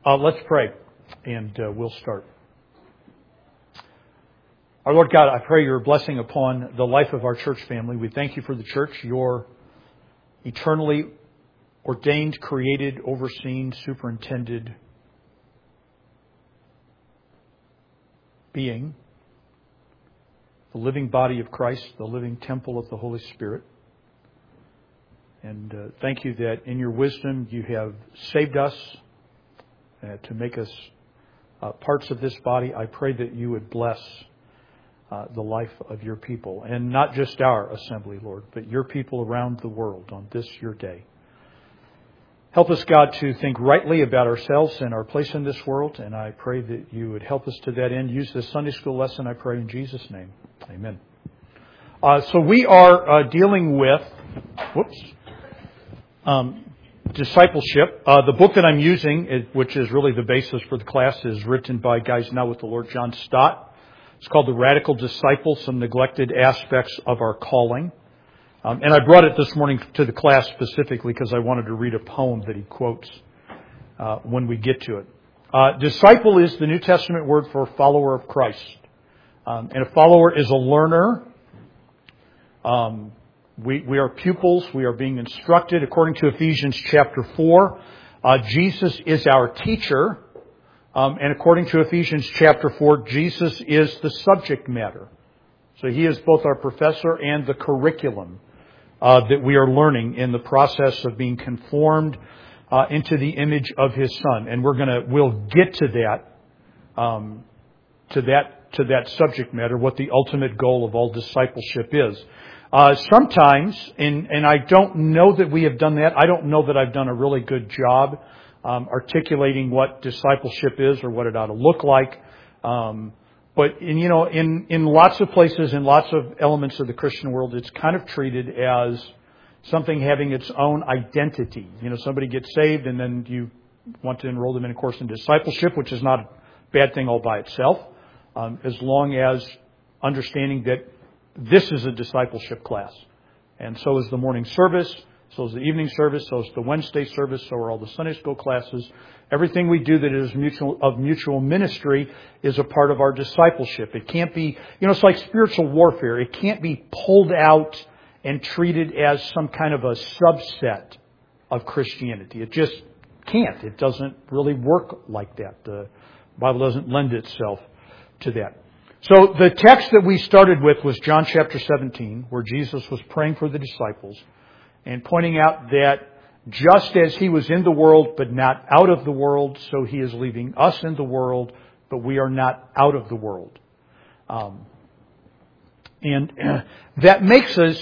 Let's pray, and we'll start. Our Lord God, I pray your blessing upon the life of our church family. We thank you for the church, your eternally ordained, created, overseen, superintended being, the living body of Christ, the living temple of the Holy Spirit. And thank you that in your wisdom you have saved us to make us parts of this body. I pray that you would bless the life of your people, and not just our assembly, Lord, but your people around the world on this your day. Help us, God, to think rightly about ourselves and our place in this world, and I pray that you would help us to that end. Use this Sunday school lesson, I pray in Jesus' name. Amen. So we are dealing with discipleship. The book that I'm using, which is really the basis for the class, is written by Guys Now with the Lord, John Stott. It's called The Radical Disciple, Some Neglected Aspects of Our Calling. And I brought it this morning to the class specifically because I wanted to read a poem that he quotes when we get to it. Disciple is the New Testament word for follower of Christ. And a follower is a learner. We are pupils. We are being instructed. According to Ephesians chapter 4, Jesus is our teacher. And according to Ephesians chapter 4, Jesus is the subject matter. So he is both our professor and the curriculum that we are learning in the process of being conformed into the image of his Son. And we'll get to that subject matter, what the ultimate goal of all discipleship is. Sometimes, and I don't know that we have done that. I don't know that I've done a really good job articulating what discipleship is or what it ought to look like. But in lots of places, in lots of elements of the Christian world, it's kind of treated as something having its own identity. Somebody gets saved and then you want to enroll them in a course in discipleship, which is not a bad thing all by itself, as long as understanding that this is a discipleship class. And so is the morning service. So is the evening service, so is the Wednesday service, so are all the Sunday school classes. Everything we do that is mutual ministry is a part of our discipleship. It can't be, it's like spiritual warfare. It can't be pulled out and treated as some kind of a subset of Christianity. It just can't. It doesn't really work like that. The Bible doesn't lend itself to that. So the text that we started with was John chapter 17, where Jesus was praying for the disciples and pointing out that just as he was in the world but not out of the world, so he is leaving us in the world, but we are not out of the world. And that makes us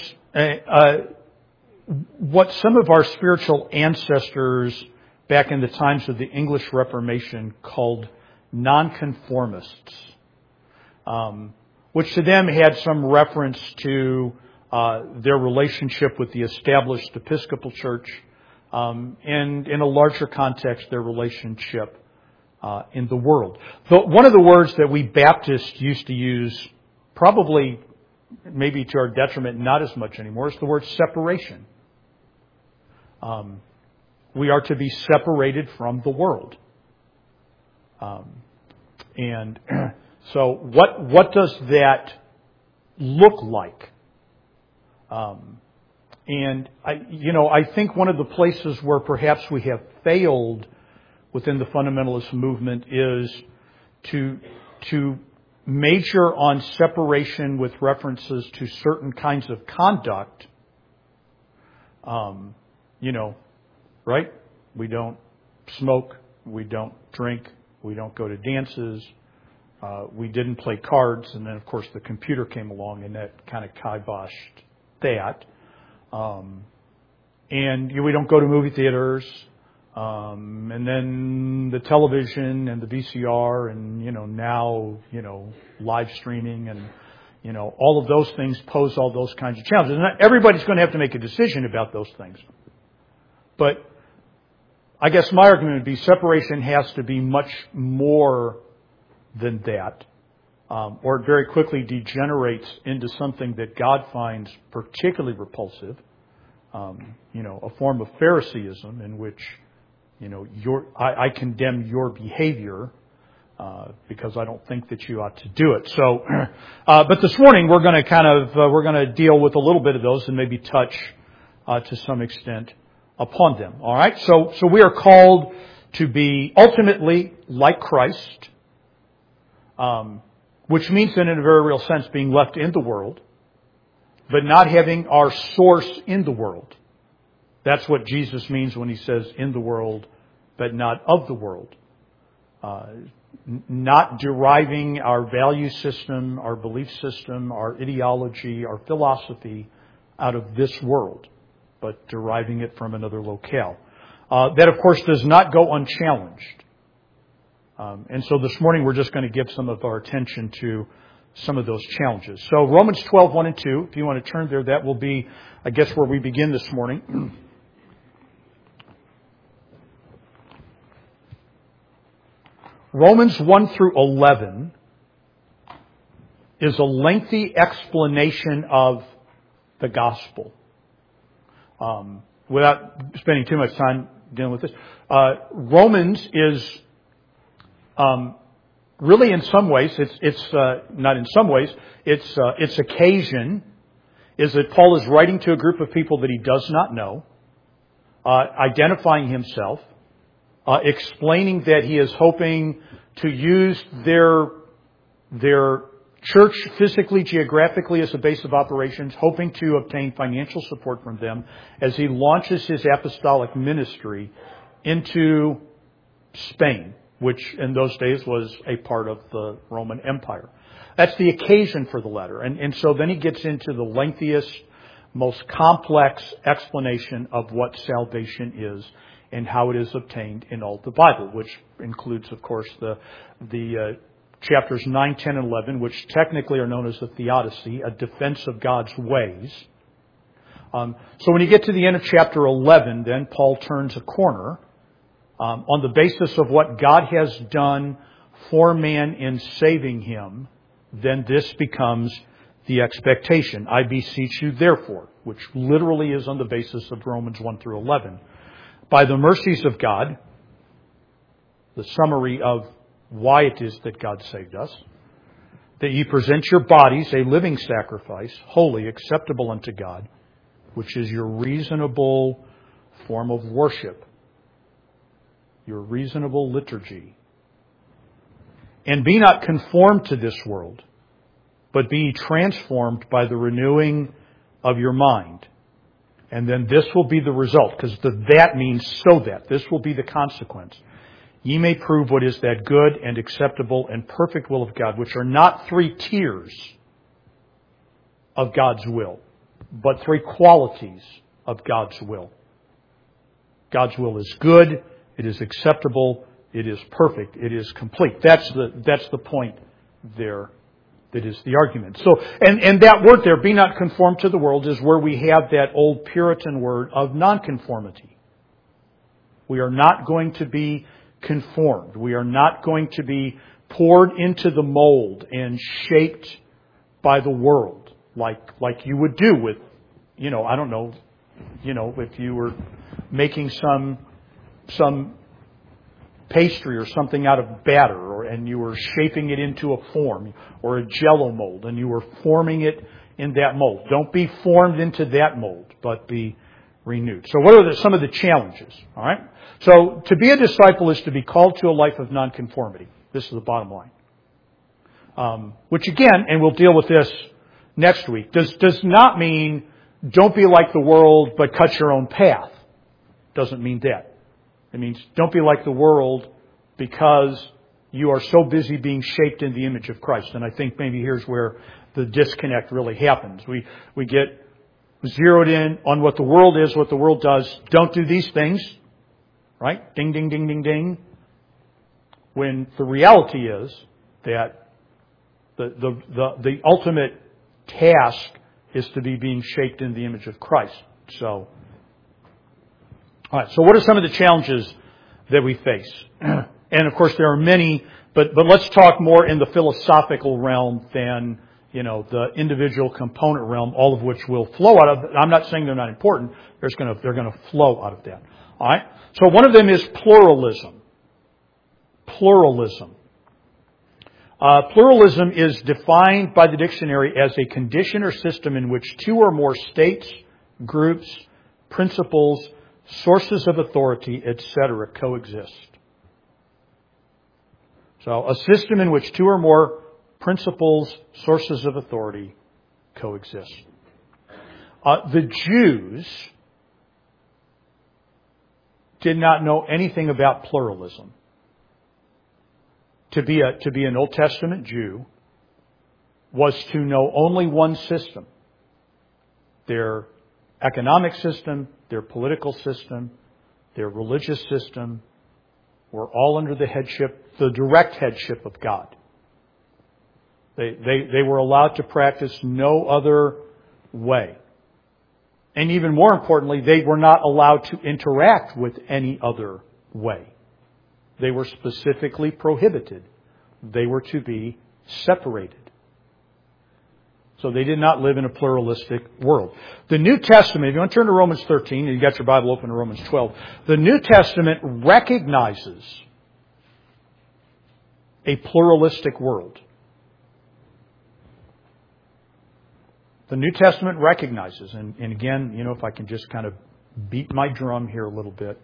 what some of our spiritual ancestors back in the times of the English Reformation called nonconformists, which to them had some reference to their relationship with the established Episcopal Church, and in a larger context, their relationship in the world. One of the words that we Baptists used to use, probably maybe to our detriment, not as much anymore, is the word separation. We are to be separated from the world. And so what does that look like? And I think one of the places where perhaps we have failed within the fundamentalist movement is to major on separation with references to certain kinds of conduct. Right? We don't smoke, we don't drink, we don't go to dances, we didn't play cards, and then of course the computer came along and that kind of kiboshed that. And we don't go to movie theaters, and then the television and the VCR and, now, live streaming and, all of those things pose all those kinds of challenges. And everybody's going to have to make a decision about those things. But I guess my argument would be separation has to be much more than that. Or it very quickly degenerates into something that God finds particularly repulsive, a form of Phariseeism in which, I condemn your behavior because I don't think that you ought to do it. So, but this morning we're going to deal with a little bit of those and maybe touch to some extent upon them. All right. So we are called to be ultimately like Christ, which means that in a very real sense being left in the world, but not having our source in the world. That's what Jesus means when He says in the world, but not of the world. Not deriving our value system, our belief system, our ideology, our philosophy out of this world, but deriving it from another locale. That, of course, does not go unchallenged. And so this morning we're just going to give some of our attention to some of those challenges. So Romans 12, 1 and 2, if you want to turn there, that will be, I guess, where we begin this morning. Romans 1 through 11 is a lengthy explanation of the gospel. Without spending too much time dealing with this, Romans is really, in some ways, it's not in some ways, its occasion is that Paul is writing to a group of people that he does not know, identifying himself, explaining that he is hoping to use their church physically, geographically as a base of operations, hoping to obtain financial support from them as he launches his apostolic ministry into Spain, which in those days was a part of the Roman Empire. That's the occasion for the letter. And so then he gets into the lengthiest, most complex explanation of what salvation is and how it is obtained in all the Bible, which includes, of course, the chapters 9, 10, and 11, which technically are known as the Theodicy, a defense of God's ways. So when you get to the end of chapter 11, then Paul turns a corner on the basis of what God has done for man in saving him. Then this becomes the expectation. I beseech you, therefore, which literally is on the basis of Romans 1 through 11. By the mercies of God, the summary of why it is that God saved us, that ye present your bodies a living sacrifice, holy, acceptable unto God, which is your reasonable form of worship, your reasonable liturgy. And be not conformed to this world, but be transformed by the renewing of your mind. And then this will be the result, because that means so that. This will be the consequence. Ye may prove what is that good and acceptable and perfect will of God, which are not three tiers of God's will, but three qualities of God's will. God's will is good, it is acceptable, it is perfect, it is complete. That's the point there. That is the argument. So, and that word there, be not conformed to the world, is where we have that old Puritan word of nonconformity. We are not going to be conformed. We are not going to be poured into the mold and shaped by the world like you would do with, I don't know, if you were making some pastry or something out of batter, and you were shaping it into a form, or a Jell-O mold, and you were forming it in that mold. Don't be formed into that mold, but be renewed. So what are some of the challenges? All right. So to be a disciple is to be called to a life of nonconformity. This is the bottom line. Which again, and we'll deal with this next week, does not mean don't be like the world, but cut your own path. Doesn't mean that. It means don't be like the world because you are so busy being shaped in the image of Christ. And I think maybe here's where the disconnect really happens. We get zeroed in on what the world is, what the world does. Don't do these things. Right? Ding, ding, ding, ding, ding. When the reality is that the ultimate task is to be being shaped in the image of Christ. So, all right. So what are some of the challenges that we face? And of course there are many, but let's talk more in the philosophical realm than, the individual component realm, all of which will flow out of. I'm not saying they're not important. They're going to flow out of that. All right? So one of them is pluralism. Pluralism. Pluralism is defined by the dictionary as a condition or system in which two or more states, groups, principles, sources of authority, etc. coexist. So a system in which two or more principles, sources of authority coexist. The Jews did not know anything about pluralism. To be an Old Testament Jew was to know only one system. Their economic system, their political system, their religious system were all under the headship, the direct headship of God. They were allowed to practice no other way. And even more importantly, they were not allowed to interact with any other way. They were specifically prohibited. They were to be separated. So they did not live in a pluralistic world. The New Testament, if you want to turn to Romans 13, and you got your Bible open to Romans 12, the New Testament recognizes a pluralistic world. The New Testament recognizes, and again, if I can just kind of beat my drum here a little bit,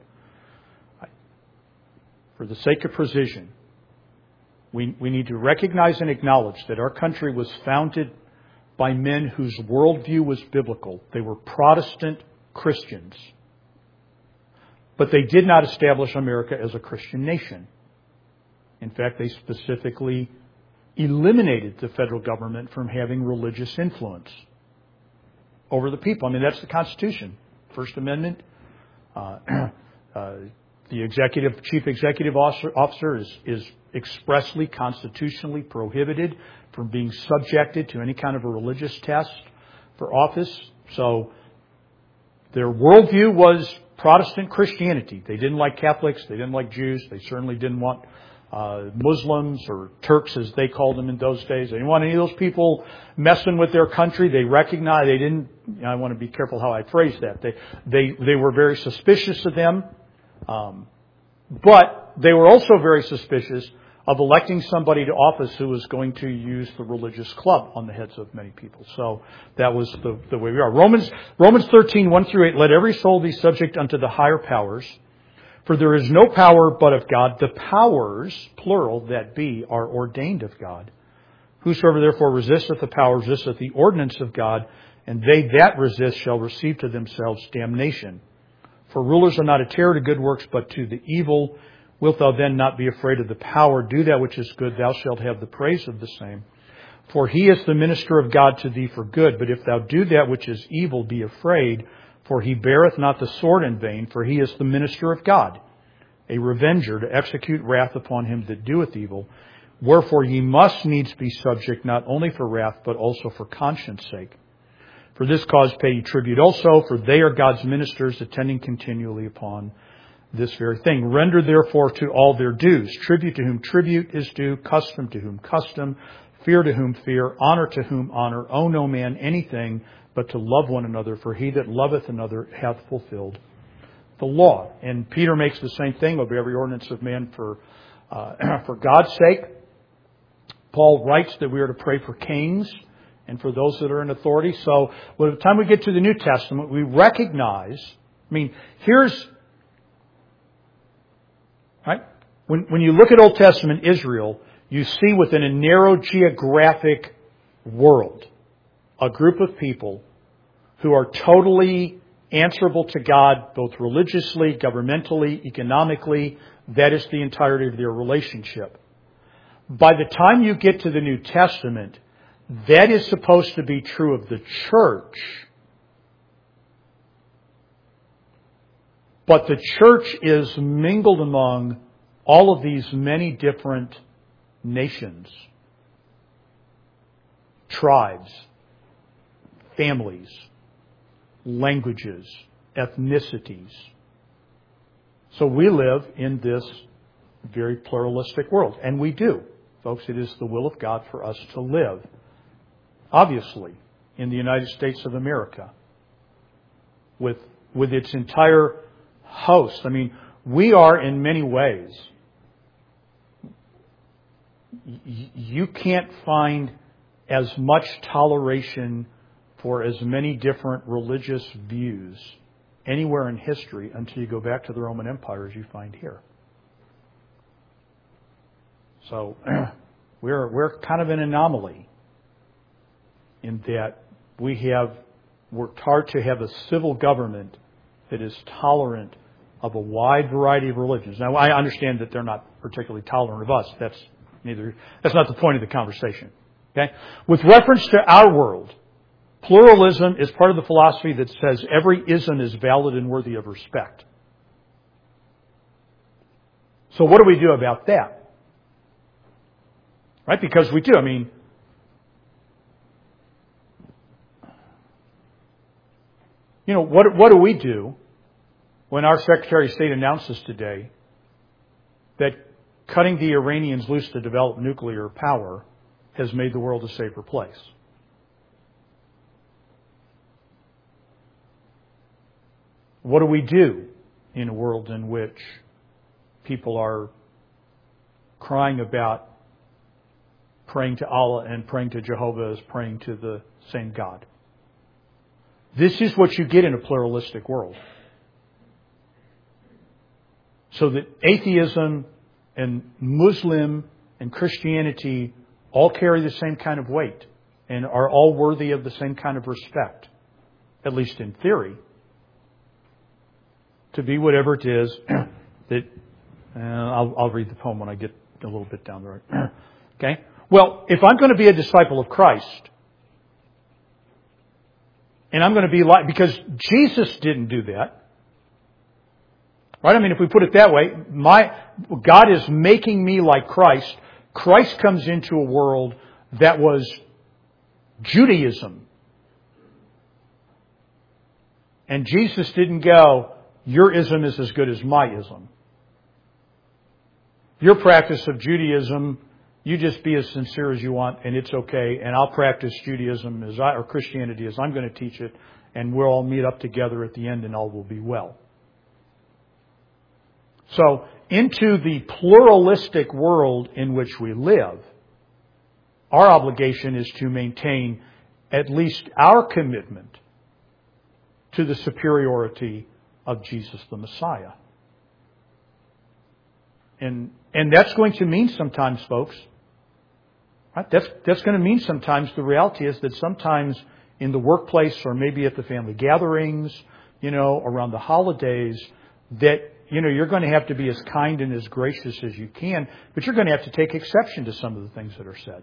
for the sake of precision, we need to recognize and acknowledge that our country was founded by men whose worldview was biblical. They were Protestant Christians. But they did not establish America as a Christian nation. In fact, they specifically eliminated the federal government from having religious influence over the people. I mean, that's the Constitution. First Amendment. The chief executive officer is expressly constitutionally prohibited from being subjected to any kind of a religious test for office. So their worldview was Protestant Christianity. They didn't like Catholics. They didn't like Jews. They certainly didn't want Muslims or Turks, as they called them in those days. They didn't want any of those people messing with their country. They recognized they didn't. I want to be careful how I phrase that. They were very suspicious of them, but they were also very suspicious of electing somebody to office who was going to use the religious club on the heads of many people. So that was the way we are. Romans 13, 1 through 8, let every soul be subject unto the higher powers. For there is no power but of God. The powers, plural, that be, are ordained of God. Whosoever therefore resisteth the power resisteth the ordinance of God, and they that resist shall receive to themselves damnation. For rulers are not a terror to good works, but to the evil. Wilt thou then not be afraid of the power? Do that which is good, thou shalt have the praise of the same. For he is the minister of God to thee for good. But if thou do that which is evil, be afraid. For he beareth not the sword in vain, for he is the minister of God, a revenger to execute wrath upon him that doeth evil. Wherefore ye must needs be subject, not only for wrath, but also for conscience sake. For this cause pay ye tribute also, for they are God's ministers, attending continually upon this very thing. Render therefore to all their dues. Tribute to whom tribute is due, custom to whom custom, fear to whom fear, honor to whom honor. Owe no man anything but to love one another, for he that loveth another hath fulfilled the law. And Peter makes the same thing, obey every ordinance of man for God's sake. Paul writes that we are to pray for kings and for those that are in authority. So by the time we get to the New Testament, we recognize, here's, right? When you look at Old Testament Israel, you see within a narrow geographic world a group of people who are totally answerable to God, both religiously, governmentally, economically. That is the entirety of their relationship. By the time you get to the New Testament, that is supposed to be true of the church. But the church is mingled among all of these many different nations, tribes, families, languages, ethnicities. So we live in this very pluralistic world. And we do. Folks, it is the will of God for us to live, obviously, in the United States of America with its entire host. I mean, we are in many ways. You can't find as much toleration for as many different religious views anywhere in history until you go back to the Roman Empire as you find here. So we're kind of an anomaly in that we have worked hard to have a civil government that is tolerant of a wide variety of religions. Now, I understand that they're not particularly tolerant of us. That's not the point of the conversation. Okay? With reference to our world, pluralism is part of the philosophy that says every ism is valid and worthy of respect. So what do we do about that? Right? Because we do. I mean, what do we do when our Secretary of State announces today that cutting the Iranians loose to develop nuclear power has made the world a safer place? What do we do in a world in which people are crying about praying to Allah and praying to Jehovah as praying to the same God? This is what you get in a pluralistic world. So that atheism and Muslim and Christianity all carry the same kind of weight and are all worthy of the same kind of respect, at least in theory, to be whatever it is that... I'll read the poem when I get a little bit down the road. Okay? Well, if I'm going to be a disciple of Christ, and I'm going to be like... Because Jesus didn't do that. Right? I mean, if we put it that way, God is making me like Christ. Christ comes into a world that was Judaism. And Jesus didn't go, your ism is as good as my ism. Your practice of Judaism, you just be as sincere as you want and it's okay. And I'll practice Judaism or Christianity as I'm going to teach it. And we'll all meet up together at the end and all will be well. So, into the pluralistic world in which we live, our obligation is to maintain at least our commitment to the superiority of Jesus the Messiah. And that's going to mean sometimes, folks, right? That's going to mean sometimes, the reality is that sometimes in the workplace or maybe at the family gatherings, around the holidays, that you're going to have to be as kind and as gracious as you can, but you're going to have to take exception to some of the things that are said.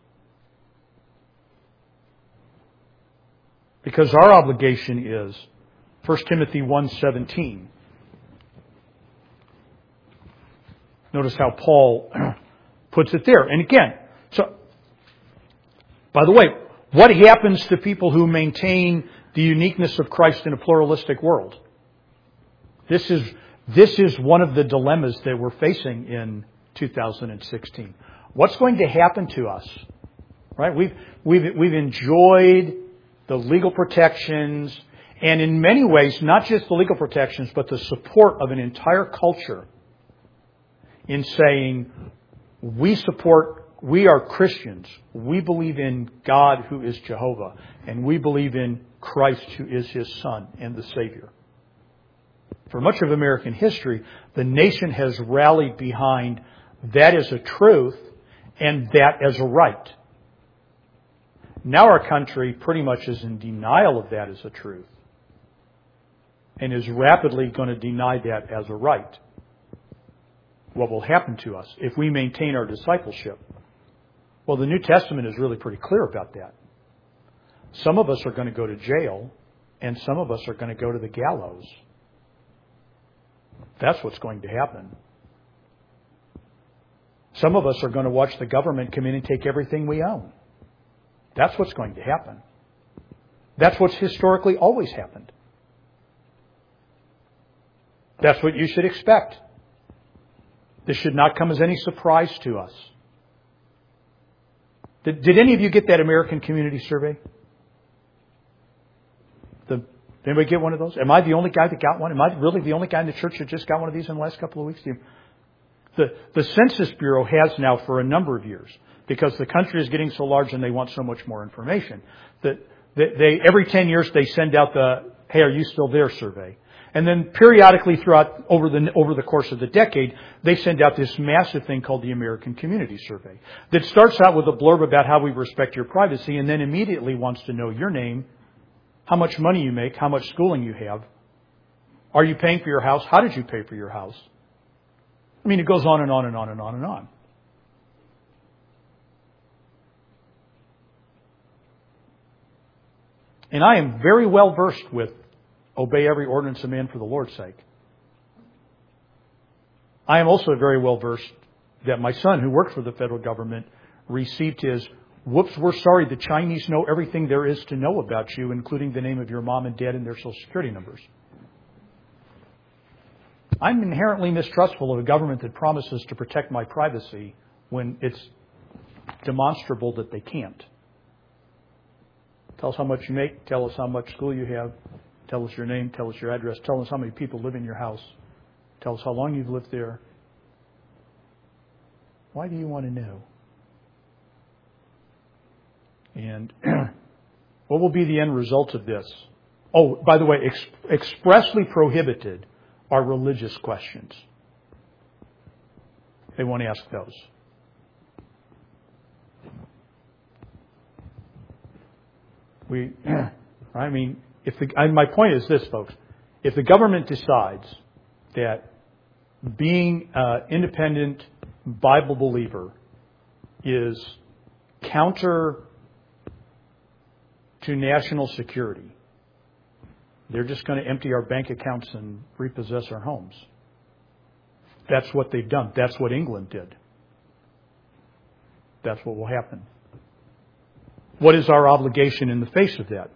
Because our obligation is 1 Timothy 1:17. Notice how Paul puts it there. And again, so, by the way, what happens to people who maintain the uniqueness of Christ in a pluralistic world? This is one of the dilemmas that we're facing in 2016. What's going to happen to us? Right? We've enjoyed the legal protections, and in many ways, not just the legal protections, but the support of an entire culture in saying, we are Christians. We believe in God who is Jehovah, and we believe in Christ who is His Son and the Savior. For much of American history, the nation has rallied behind that as a truth and that as a right. Now our country pretty much is in denial of that as a truth and is rapidly going to deny that as a right. What will happen to us if we maintain our discipleship? Well, the New Testament is really pretty clear about that. Some of us are going to go to jail, and some of us are going to go to the gallows. That's what's going to happen. Some of us are going to watch the government come in and take everything we own. That's what's going to happen. That's what's historically always happened. That's what you should expect. This should not come as any surprise to us. Did any of you get that American Community Survey? Did anybody get one of those? Am I the only guy that got one? Am I really the only guy in the church that just got one of these in the last couple of weeks? The Census Bureau has now for a number of years, because the country is getting so large and they want so much more information, that they every 10 years they send out the "Hey, are you still there?" survey. And then periodically throughout over the course of the decade, they send out this massive thing called the American Community Survey that starts out with a blurb about how we respect your privacy, and then immediately wants to know your name, how much money you make, how much schooling you have, are you paying for your house, how did you pay for your house? I mean, it goes on and on and on and on and on. And I am very well versed with obey every ordinance of man for the Lord's sake. I am also very well versed that my son, who worked for the federal government, received his, "Whoops, we're sorry, the Chinese know everything there is to know about you, including the name of your mom and dad and their social security numbers." I'm inherently mistrustful of a government that promises to protect my privacy when it's demonstrable that they can't. Tell us how much you make. Tell us how much school you have. Tell us your name. Tell us your address. Tell us how many people live in your house. Tell us how long you've lived there. Why do you want to know? And what will be the end result of this? Oh, by the way, expressly prohibited are religious questions. They won't ask those. My point is this, folks. If the government decides that being an independent Bible believer is counter to national security, they're just going to empty our bank accounts and repossess our homes. That's what they've done. That's what England did. That's what will happen. What is our obligation in the face of that?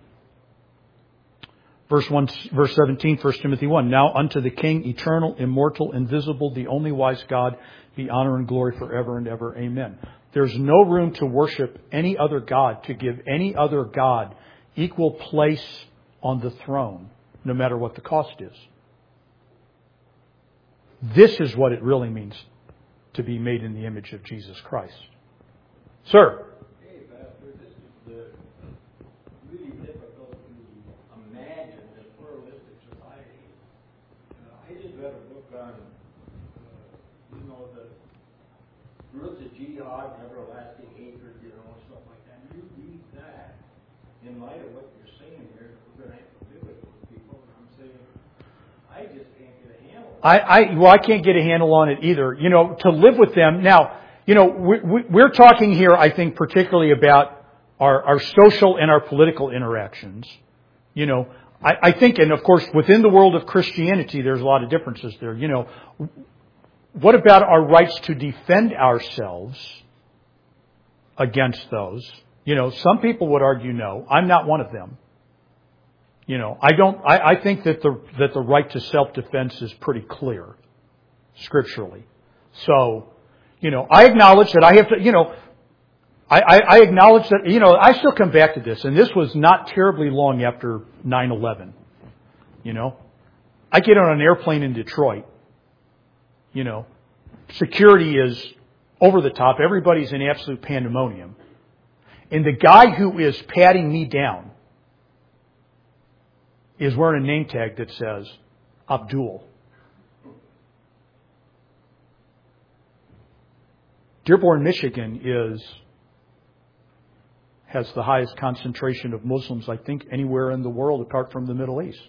Verse 17, 1 Timothy 1. Now unto the King, eternal, immortal, invisible, the only wise God, be honor and glory forever and ever. Amen. There's no room to worship any other God, to give any other God equal place on the throne, no matter what the cost is. This is what it really means to be made in the image of Jesus Christ. Sir? Hey, Pastor, this is really difficult to imagine this pluralistic society. I just read a book on, the roots of jihad and everlasting hatred, stuff like that. You read that in light of what you're saying here, we're going to have to do it with people. And I'm saying, I just can't get a handle on it. I can't get a handle on it either. To live with them. Now, we're talking here, I think, particularly about our social and our political interactions. I think, and of course, within the world of Christianity, there's a lot of differences there. What about our rights to defend ourselves against those? Some people would argue no. I'm not one of them. I think that the right to self-defense is pretty clear scripturally. So, I acknowledge that I have to, I acknowledge that, I still come back to this, and this was not terribly long after 9/11. I get on an airplane in Detroit. Security is over the top. Everybody's in absolute pandemonium. And the guy who is patting me down is wearing a name tag that says Abdul. Dearborn, Michigan has the highest concentration of Muslims, I think, anywhere in the world apart from the Middle East.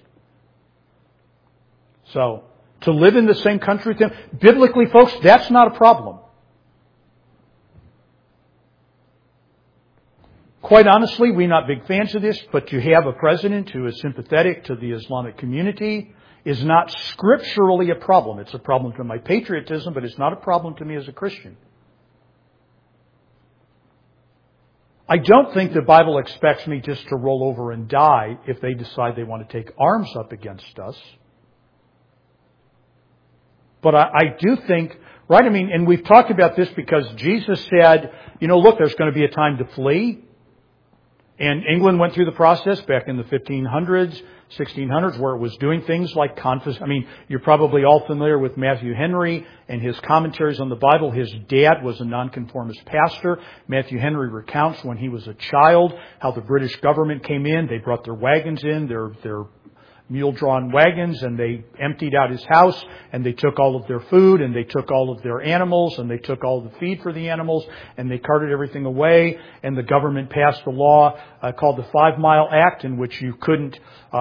So, to live in the same country with them, biblically, folks, that's not a problem. Quite honestly, we're not big fans of this, but to have a president who is sympathetic to the Islamic community is not scripturally a problem. It's a problem to my patriotism, but it's not a problem to me as a Christian. I don't think the Bible expects me just to roll over and die if they decide they want to take arms up against us. But I do think, right? And we've talked about this because Jesus said, look, there's going to be a time to flee. And England went through the process back in the 1500s, 1600s, where it was doing things like you're probably all familiar with Matthew Henry and his commentaries on the Bible. His dad was a nonconformist pastor. Matthew Henry recounts when he was a child how the British government came in. They brought their wagons in, their mule-drawn wagons, and they emptied out his house, and they took all of their food, and they took all of their animals, and they took all of the feed for the animals, and they carted everything away, and the government passed a law called the 5 Mile Act, in which you couldn't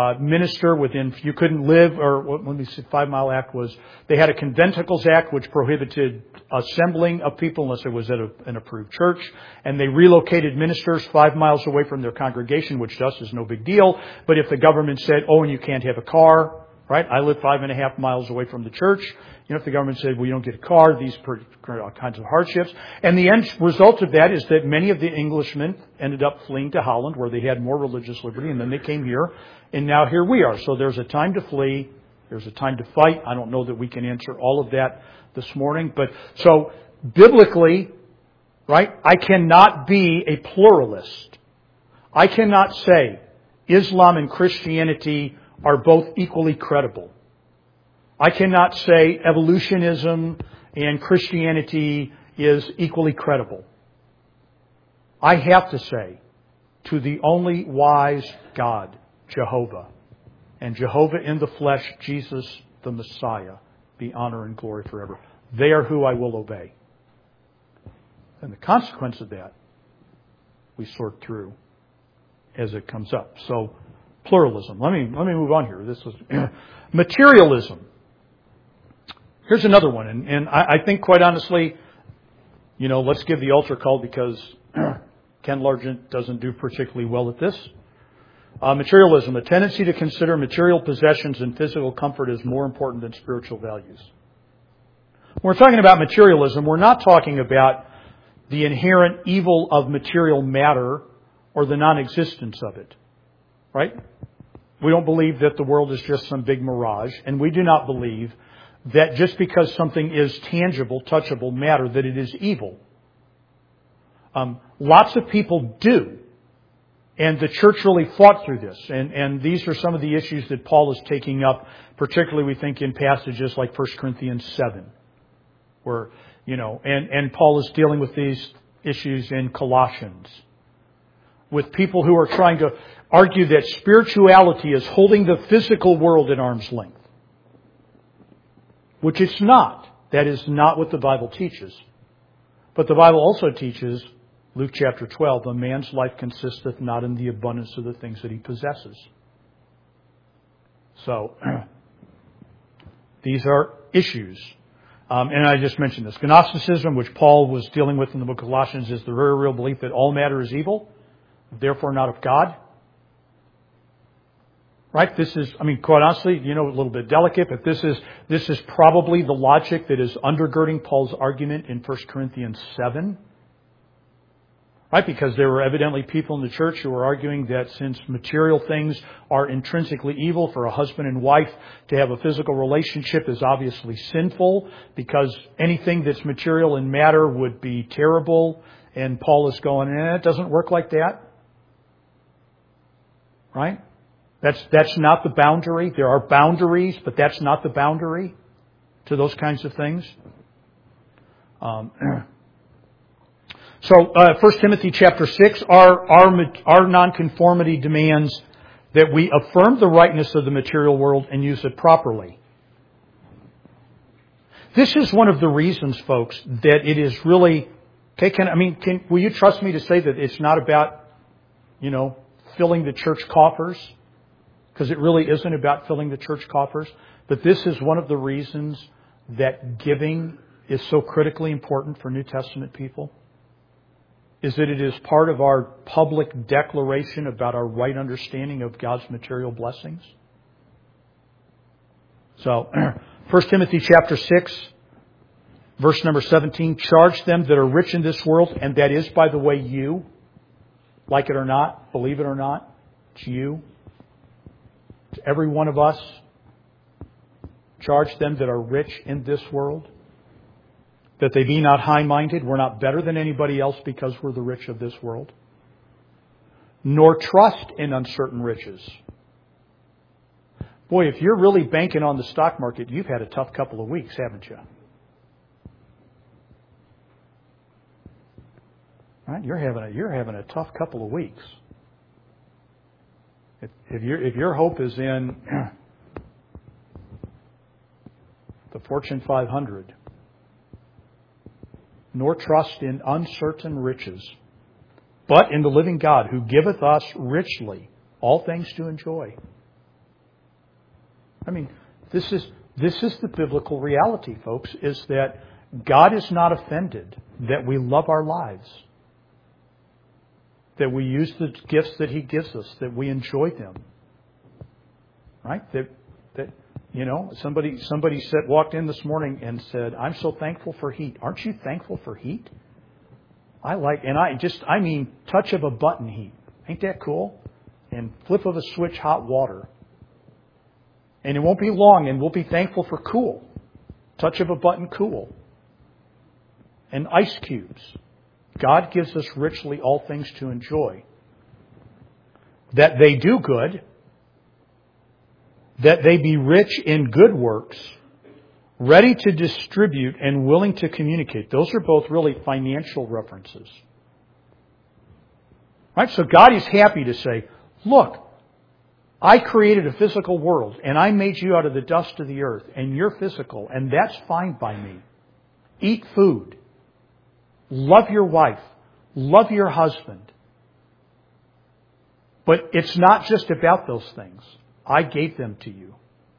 you couldn't live, or let me see, 5 Mile Act was, they had a Conventicles Act which prohibited assembling of people unless it was at an approved church, and they relocated ministers 5 miles away from their congregation, which to us is no big deal. But if the government said, oh, and you can't have a car, right? I live 5.5 miles away from the church. If the government said, well, you don't get a car, these kinds of hardships. And the end result of that is that many of the Englishmen ended up fleeing to Holland, where they had more religious liberty, and then they came here, and now here we are. So there's a time to flee, there's a time to fight. I don't know that we can answer all of that this morning, but so biblically, right, I cannot be a pluralist. I cannot say Islam and Christianity are both equally credible. I cannot say evolutionism and Christianity is equally credible. I have to say, to the only wise God, Jehovah, and Jehovah in the flesh, Jesus the Messiah, be honor and glory forever. They are who I will obey. And the consequence of that, we sort through as it comes up. So, pluralism. Let me move on here. This is materialism. Here's another one, and I think, quite honestly, let's give the altar call, because Ken Largent doesn't do particularly well at this. Materialism, a tendency to consider material possessions and physical comfort as more important than spiritual values. When we're talking about materialism, we're not talking about the inherent evil of material matter or the non-existence of it. Right? We don't believe that the world is just some big mirage, and we do not believe that just because something is tangible, touchable matter, that it is evil. Lots of people do. And the church really fought through this. And these are some of the issues that Paul is taking up, particularly we think in passages like 1 Corinthians 7. Where, and Paul is dealing with these issues in Colossians. With people who are trying to argue that spirituality is holding the physical world at arm's length. Which it's not. That is not what the Bible teaches. But the Bible also teaches, Luke chapter 12, a man's life consisteth not in the abundance of the things that he possesses. So, these are issues. And I just mentioned this. Gnosticism, which Paul was dealing with in the book of Colossians, is the very real belief that all matter is evil, therefore not of God. Right? This is, quite honestly, a little bit delicate, but this is probably the logic that is undergirding Paul's argument in 1 Corinthians 7. Right? Because there were evidently people in the church who were arguing that since material things are intrinsically evil, for a husband and wife to have a physical relationship is obviously sinful, because anything that's material and matter would be terrible. And Paul is going, it doesn't work like that. Right? That's not the boundary. There are boundaries, but that's not the boundary to those kinds of things. So, 1 Timothy chapter 6, our nonconformity demands that we affirm the rightness of the material world and use it properly. This is one of the reasons, folks, that it is really, will you trust me to say that it's not about, filling the church coffers? Because it really isn't about filling the church coffers. But this is one of the reasons that giving is so critically important for New Testament people. Is that it is part of our public declaration about our right understanding of God's material blessings. So, 1 Timothy chapter 6, verse number 17, charge them that are rich in this world, and that is, by the way, you, like it or not, believe it or not, it's you. It's every one of us. Charge them that are rich in this world, that they be not high-minded. We're not better than anybody else because we're the rich of this world. nor trust in uncertain riches. Boy, if you're really banking on the stock market, you've had a tough couple of weeks, haven't you? Right? You're having a tough couple of weeks. If your hope is in the Fortune 500, nor trust in uncertain riches, but in the living God who giveth us richly all things to enjoy. I mean, this is the biblical reality, folks, is that God is not offended that we love our lives, that we use the gifts that He gives us, that we enjoy them. Right? That somebody walked in this morning and said, "I'm so thankful for heat." Aren't you thankful for heat? I mean touch of a button heat. Ain't that cool? And flip of a switch hot water. And it won't be long and we'll be thankful for cool. Touch of a button cool. And ice cubes. God gives us richly all things to enjoy. That they do good, that they be rich in good works, ready to distribute and willing to communicate. Those are both really financial references. Right? So God is happy to say, look, I created a physical world and I made you out of the dust of the earth and you're physical and that's fine by me. Eat food. Love your wife. Love your husband. But it's not just about those things. I gave them to you.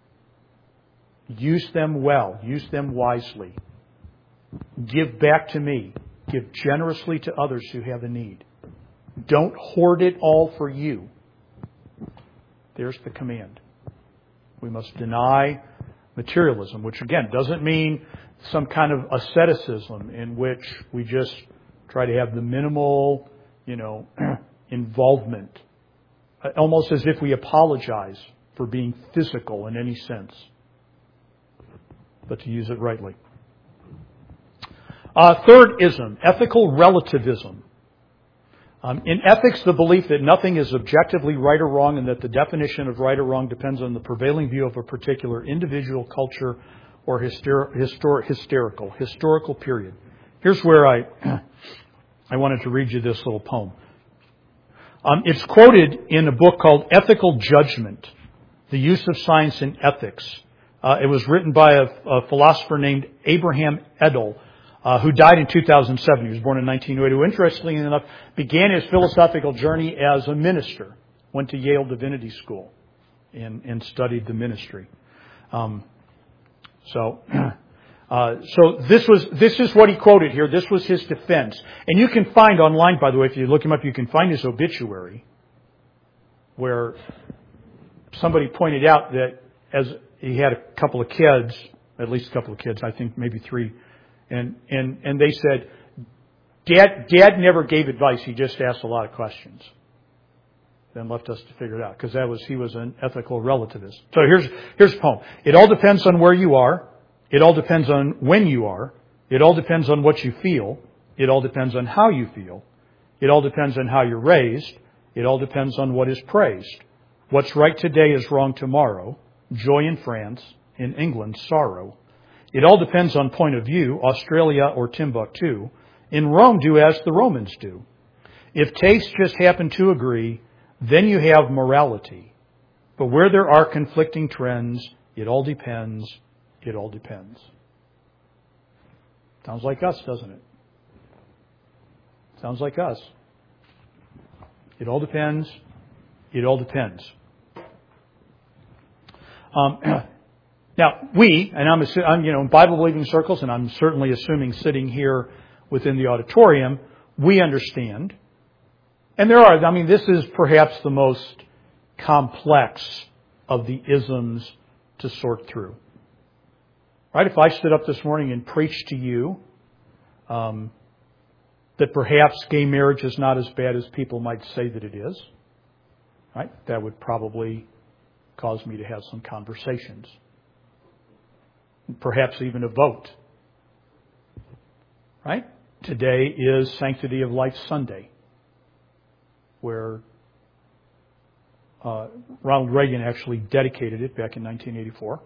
Use them well. Use them wisely. Give back to me. Give generously to others who have a need. Don't hoard it all for you. There's the command. We must deny materialism, which again doesn't mean some kind of asceticism in which we just try to have the minimal, involvement. Almost as if we apologize for being physical in any sense. But to use it rightly. Third ism, ethical relativism. In ethics, the belief that nothing is objectively right or wrong and that the definition of right or wrong depends on the prevailing view of a particular individual, culture, or historical period. Here's where I wanted to read you this little poem. It's quoted in a book called Ethical Judgment, The Use of Science in Ethics. It was written by a philosopher named Abraham Edel, who died in 2007. He was born in 1902, who, interestingly enough, began his philosophical journey as a minister. Went to Yale Divinity School and studied the ministry. So this is what he quoted here. This was his defense. And you can find online, by the way, if you look him up, you can find his obituary, where somebody pointed out that as he had a couple of kids, at least a couple of kids, I think maybe 3, and they said, Dad never gave advice. He just asked a lot of questions. Then left us to figure it out, because he was an ethical relativist. So here's the poem. It all depends on where you are. It all depends on when you are. It all depends on what you feel. It all depends on how you feel. It all depends on how you're raised. It all depends on what is praised. What's right today is wrong tomorrow. Joy in France, in England, sorrow. It all depends on point of view, Australia or Timbuktu. In Rome, do as the Romans do. If tastes just happen to agree, then you have morality. But where there are conflicting trends, it all depends. It all depends. Sounds like us, doesn't it? Sounds like us. It all depends. It all depends. Now, I'm in Bible-believing circles, and I'm certainly assuming sitting here within the auditorium, we understand. And this is perhaps the most complex of the isms to sort through. Right? If I stood up this morning and preached to you that perhaps gay marriage is not as bad as people might say that it is, right? That would probably cause me to have some conversations. Perhaps even a vote. Right? Today is Sanctity of Life Sunday, where Ronald Reagan actually dedicated it back in 1984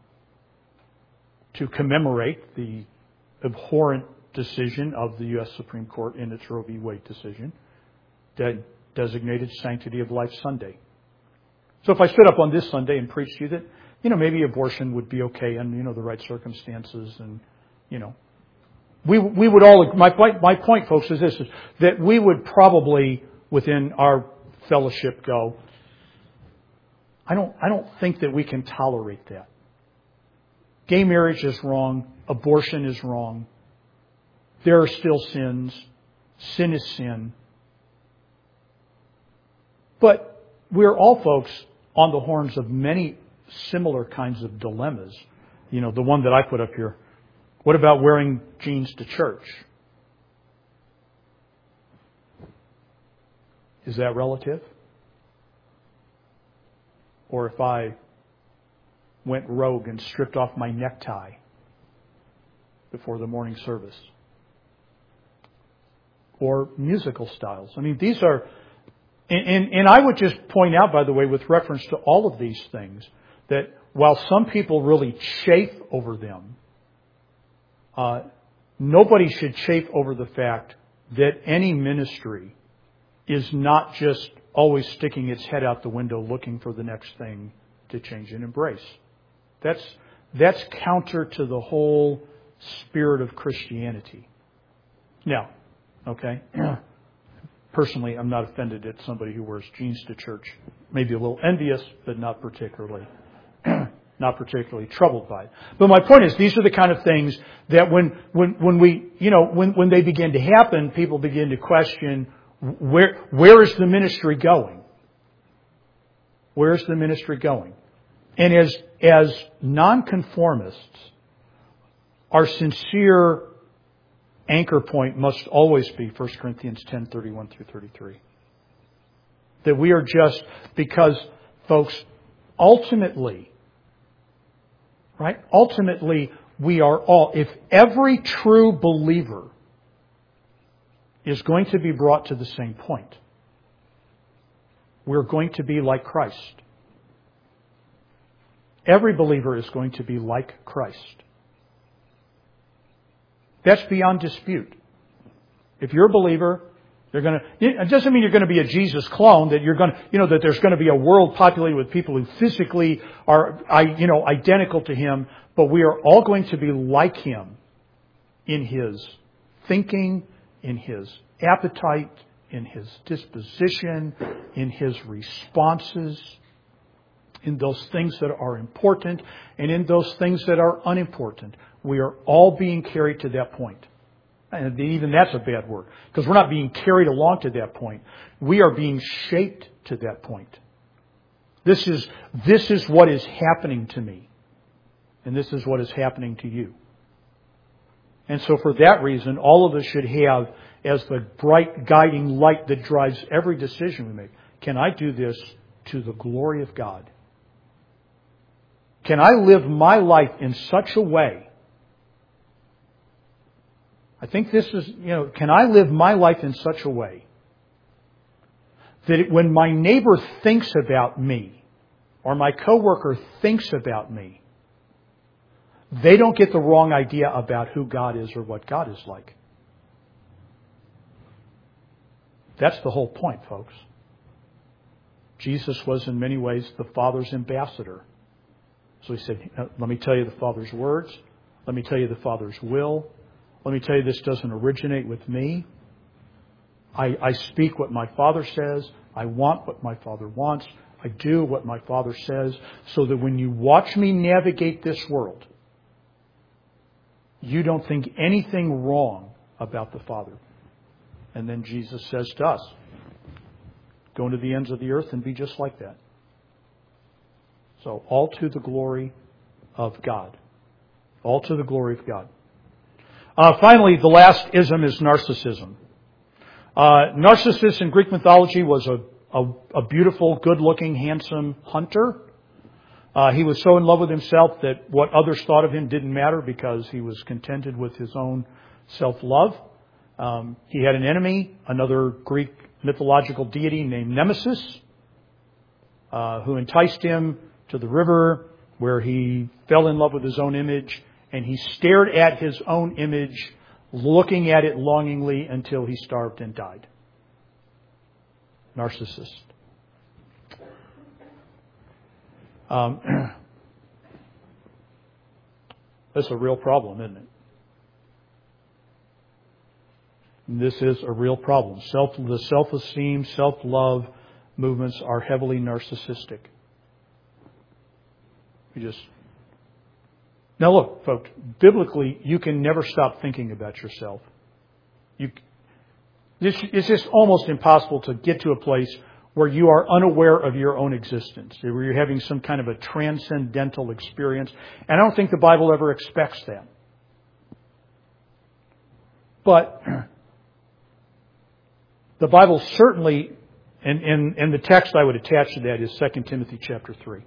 to commemorate the abhorrent decision of the U.S. Supreme Court in its Roe v. Wade decision that designated Sanctity of Life Sunday. So if I stood up on this Sunday and preached to you that, maybe abortion would be okay in, the right circumstances and, we would all, my point, folks, is this, is that we would probably, within our fellowship, go, I don't think that we can tolerate that. Gay marriage is wrong. Abortion is wrong. There are still sins. Sin is sin. But we're all, folks, on the horns of many similar kinds of dilemmas. The one that I put up here. What about wearing jeans to church? Is that relative? Or if I went rogue and stripped off my necktie before the morning service? Or musical styles. These are... And I would just point out, by the way, with reference to all of these things, that while some people really chafe over them, nobody should chafe over the fact that any ministry is not just always sticking its head out the window looking for the next thing to change and embrace. That's counter to the whole spirit of Christianity. Now, okay, personally, I'm not offended at somebody who wears jeans to church. Maybe a little envious, but not particularly troubled by it. But my point is, these are the kind of things that when they begin to happen, people begin to question, where is the ministry going? Where is the ministry going? And as nonconformists, our sincere anchor point must always be 1 Corinthians 10:31 through 33. That we are just, because, folks, ultimately, we are all, if every true believer is going to be brought to the same point, we're going to be like Christ. Every believer is going to be like Christ. That's beyond dispute. If you're a believer, it doesn't mean you're going to be a Jesus clone, that that there's going to be a world populated with people who physically are, identical to Him, but we are all going to be like Him in His thinking, in His appetite, in His disposition, in His responses, in those things that are important, and in those things that are unimportant. We are all being carried to that point. And even that's a bad word, because we're not being carried along to that point. We are being shaped to that point. This is what is happening to me. And this is what is happening to you. And so for that reason, all of us should have as the bright guiding light that drives every decision we make, can I do this to the glory of God? Can I live my life in such a way? I think this is, can I live my life in such a way that when my neighbor thinks about me or my coworker thinks about me, they don't get the wrong idea about who God is or what God is like? That's the whole point, folks. Jesus was in many ways the Father's ambassador. So He said, let me tell you the Father's words. Let me tell you the Father's will. Let me tell you, this doesn't originate with me. I speak what my Father says. I want what my Father wants. I do what my Father says, so that when you watch me navigate this world, you don't think anything wrong about the Father. And then Jesus says to us, go into the ends of the earth and be just like that. So, all to the glory of God. All to the glory of God. Finally, the last ism is narcissism. Narcissus in Greek mythology was a beautiful, good-looking, handsome hunter. He was so in love with himself that what others thought of him didn't matter, because he was contented with his own self-love. He had an enemy, another Greek mythological deity named Nemesis. who enticed him to the river where he fell in love with his own image, and he stared at his own image, looking at it longingly until he starved and died. Narcissist. That's a real problem, isn't it? This is a real problem. The self-esteem, self-love movements are heavily narcissistic. Now look, folks, biblically, you can never stop thinking about yourself. It's just almost impossible to get to a place where you are unaware of your own existence, where you're having some kind of a transcendental experience. And I don't think the Bible ever expects that. But the Bible certainly, and the text I would attach to that is 2 Timothy chapter 3.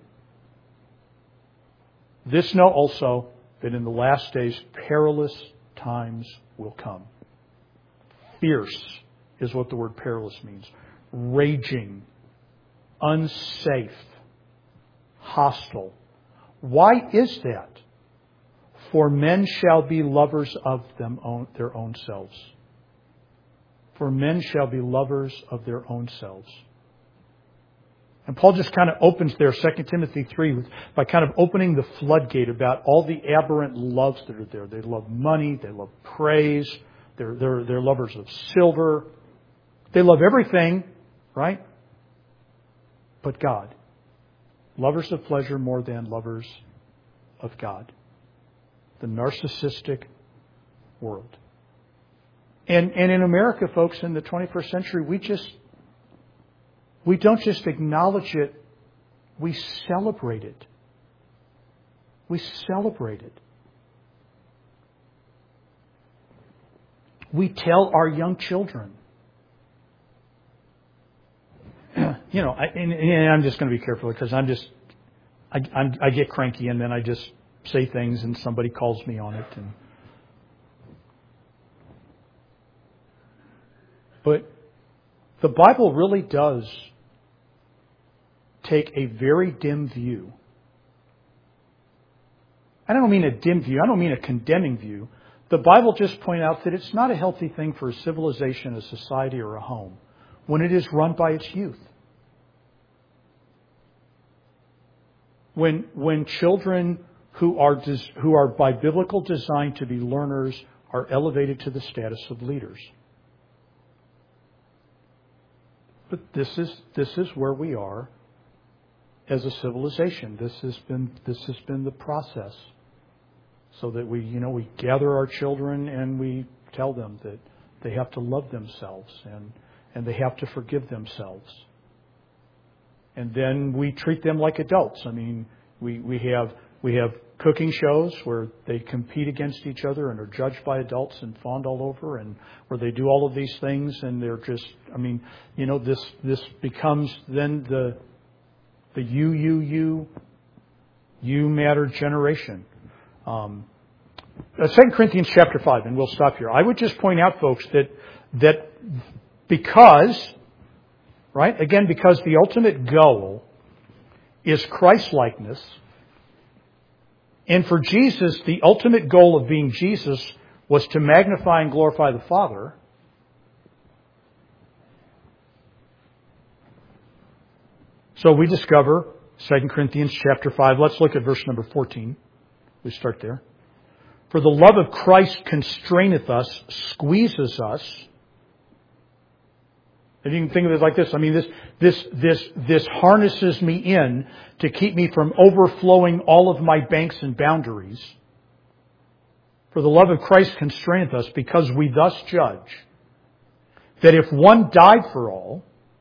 This know also that in the last days perilous times will come. Fierce is what the word perilous means. Raging, unsafe, hostile. Why is that? For men shall be lovers of their own selves. For men shall be lovers of their own selves. And Paul just kind of opens there, 2 Timothy 3, by kind of opening the floodgate about all the aberrant loves that are there. They love money, they love praise, they're lovers of silver. They love everything, right? But God. Lovers of pleasure more than lovers of God. The narcissistic world. And in America, folks, in the 21st century, we don't just acknowledge it, we celebrate it. We celebrate it. We tell our young children. You know, and I'm just going to be careful because I get cranky and then I just say things and somebody calls me on it. But the Bible really does take a very dim view. I don't mean a dim view. I don't mean a condemning view. The Bible just points out that it's not a healthy thing for a civilization, a society, or a home when it is run by its youth. When children who are by biblical design to be learners are elevated to the status of leaders. But this is where we are as a civilization. This has been the process. So that we gather our children and we tell them that they have to love themselves and they have to forgive themselves. And then we treat them like adults. I mean, we have cooking shows where they compete against each other and are judged by adults and fawned all over, and where they do all of these things, and they're just, this becomes then the you matter generation. 2 Corinthians chapter 5, and we'll stop here. I would just point out, folks, that because the ultimate goal is Christ-likeness, and for Jesus, the ultimate goal of being Jesus was to magnify and glorify the Father. So we discover 2 Corinthians chapter 5. Let's look at verse number 14. We start there. For the love of Christ constraineth us, squeezes us. If you can think of it like this, this harnesses me in to keep me from overflowing all of my banks and boundaries. For the love of Christ constraineth us, because we thus judge that if one died for all,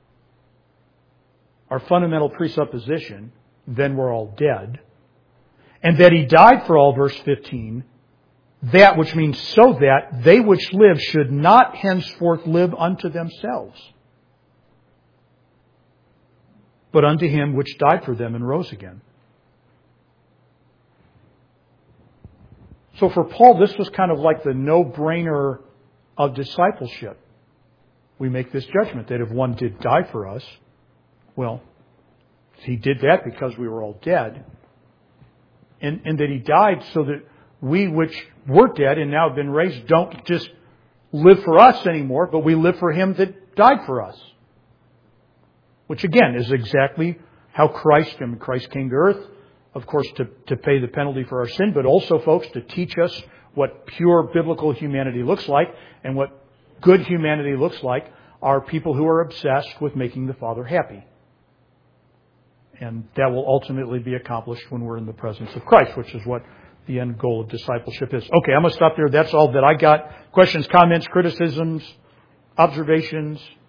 our fundamental presupposition, then we're all dead, and that He died for all, verse 15, that which means so that they which live should not henceforth live unto themselves, but unto Him which died for them and rose again. So for Paul, this was kind of like the no-brainer of discipleship. We make this judgment that if one did die for us, well, He did that because we were all dead. And that He died so that we which were dead and now have been raised don't just live for us anymore, but we live for Him that died for us. Which again is exactly how Christ came to earth, of course, to pay the penalty for our sin, but also, folks, to teach us what pure biblical humanity looks like, and what good humanity looks like are people who are obsessed with making the Father happy. And that will ultimately be accomplished when we're in the presence of Christ, which is what the end goal of discipleship is. Okay, I'm going to stop there. That's all that I got. Questions, comments, criticisms, observations?